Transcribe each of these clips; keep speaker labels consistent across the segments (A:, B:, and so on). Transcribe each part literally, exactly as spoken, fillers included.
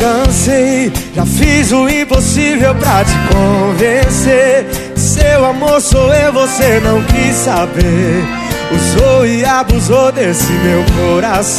A: cansei, já fiz o impossível pra te convencer. Seu amor sou eu, você não quis saber. Usou e abusou desse meu coração.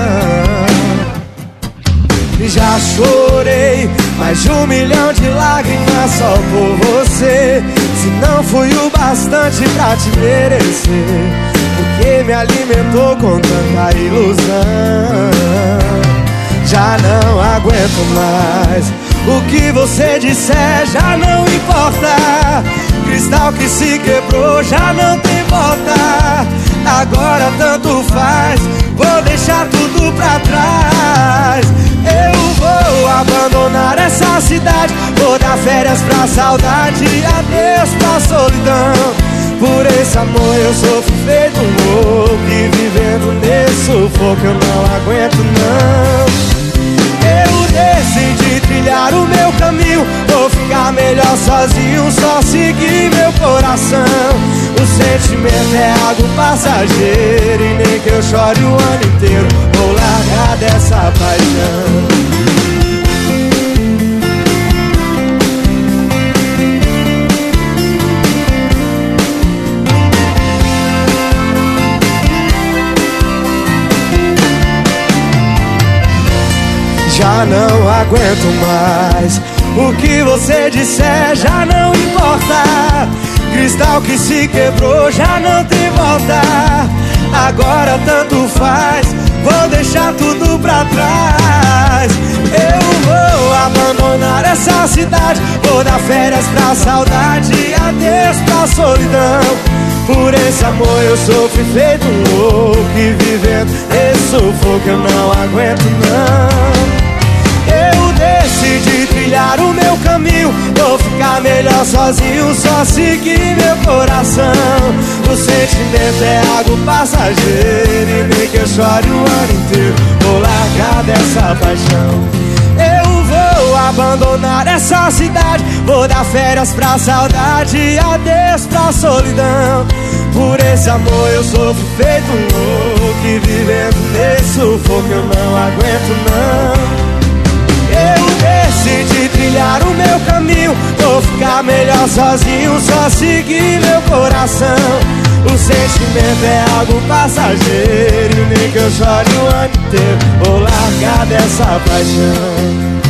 A: Já chorei mais de um milhão de lágrimas só por você. Se não fui o bastante pra te merecer, porque me alimentou com tanta ilusão. Já não aguento mais, o que você disser já não importa. Cristal que se quebrou já não tem volta. Agora tanto faz, vou deixar tudo pra trás. Eu vou abandonar essa cidade, vou dar férias pra saudade, adeus pra solidão. Por esse amor eu sofro feito um louco, e vivendo nesse sufoco eu não aguento não. Eu decidi trilhar o meu caminho, vou ficar melhor sozinho, só seguir meu coração. O sentimento é algo passageiro, e nem que eu chore o ano inteiro, vou largar dessa paixão. Já não aguento mais, o que você disser já não importa. Cristal que se quebrou já não tem volta. Agora tanto faz, vou deixar tudo pra trás. Eu vou abandonar essa cidade, vou dar férias pra saudade, adeus pra solidão. Por esse amor eu sofro feito um louco, e vivendo esse sufoco eu não aguento não. Eu decidi trilhar o meu caminho, vou ficar melhor sozinho, só seguir meu coração. O sentimento é algo passageiro, e nem que eu chore o ano inteiro, vou largar dessa paixão. Eu vou abandonar essa cidade, vou dar férias pra saudade, adeus pra solidão. Por esse amor eu sofro feito um louco, e vivendo nesse sufoco eu não aguento não. Eu decidi trilhar o meu caminho, vou ficar melhor sozinho, só seguir meu coração. O sentimento é algo passageiro, e nem que eu chore o ano inteiro, vou largar dessa paixão.